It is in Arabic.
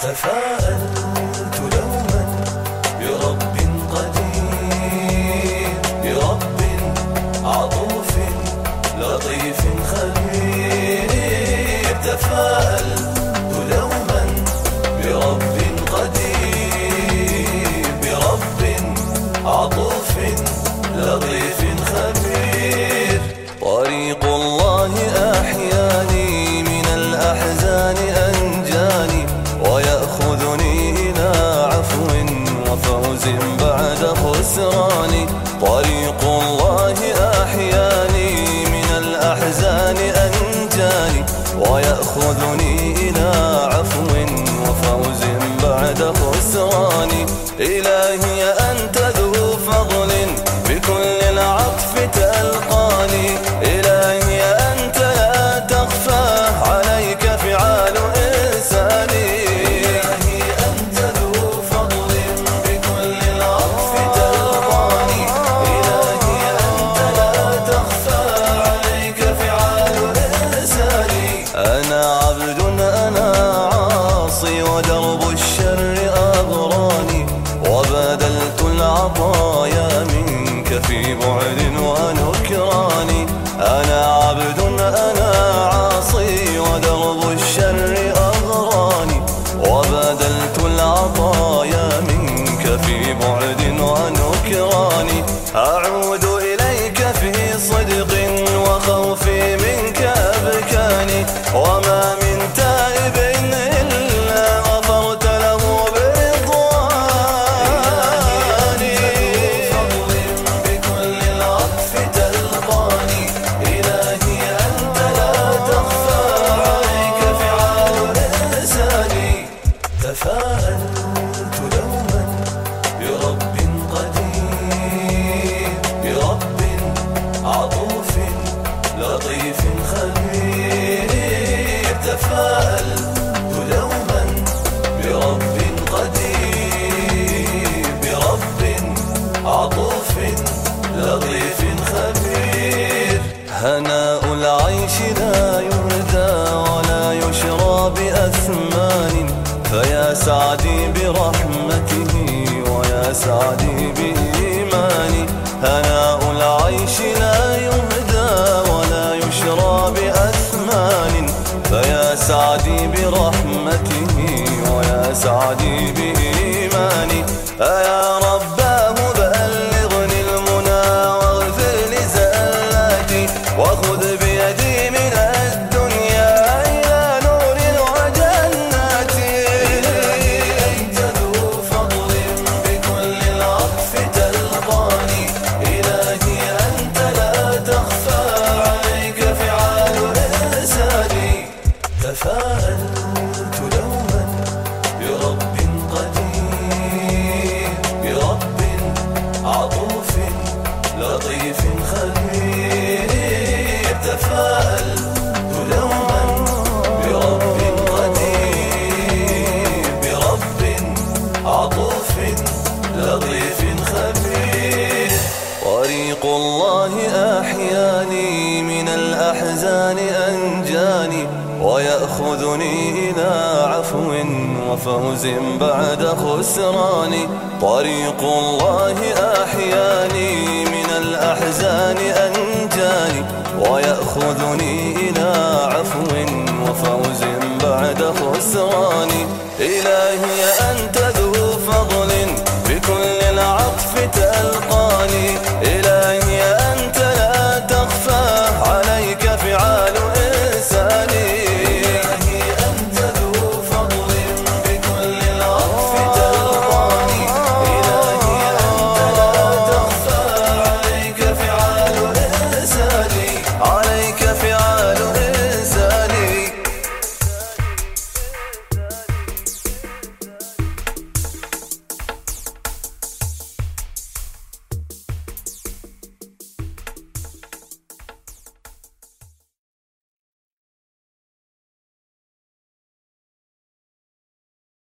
تفاءلت دوما برب قدير، برب عطوف لطيف خبير. تفاءلت دوما برب قدير، برب عطوف لطيف خبير. طريق الله أحياني من الأحزان أنجاني، ويأخذني إلى عفو وفوز بعد خسران. طريق الله أحياني من الأحزان أنجاني، ويأخذني إلى عفو وفوز بعد خسران. إلهي أنت ذو فضل بكل العطف تلقاني، إلهي أنت لا تخفى عليك فعال إنساني. إلهي أنت ذو فضل بكل العطف تلقاني، إلهي أنت لا تخفى عليك فعال إنساني. أنا عبد أنا عاصي ودرب الشر أغراني، وبذلت العطايا منك في بعد ونكران. أنا عبد أنا عاصي ودرب الشر أغراني، وبذلت العطايا منك في بعد ونكران. أعود إليك في صدق وخوفي منك أبكاني، وما من تائب إلا غفرت له برضواني. فضل بكل العطف تلقاني، إلهي أنت لا تخفى عليك فعال إنساني. تفاءلت دوما برب قدير، برب عطوف لطيف خبير. تفاءلت دوما برب قدير، برب عطوف لطيف خبير. هناء العيش لا يهدى ولا يشرى بأثمان، فيا سعدي برحمته ويا سعدي بإيماني. هناء العيش لا يهدى ولا يشرى بأثمان، فيا سعدي برحمته ويا سعدي بإيماني. أيا رباه بلغني المنى واغفر لزلاتي، وخذ بيدي من الدنيا إلى نور وجنات. أنت ذو فضل بكل العطف تلقاني، إلهي أنت لا تخفى عليك فعال إنساني. تفاءلت دوما برب قدير، برب عطوف لطيف خبير. تفاءلت دوما برب قدير، برب عطوف لطيف خبير. طريق الله أحياني من الأحزان أنجاني، ويأخذني إلى عفو وفوز بعد خسران. طريق الله أحياني من الأحزان أنجاني، ويأخذني إلى عفو وفوز بعد خسران. إلهي أنت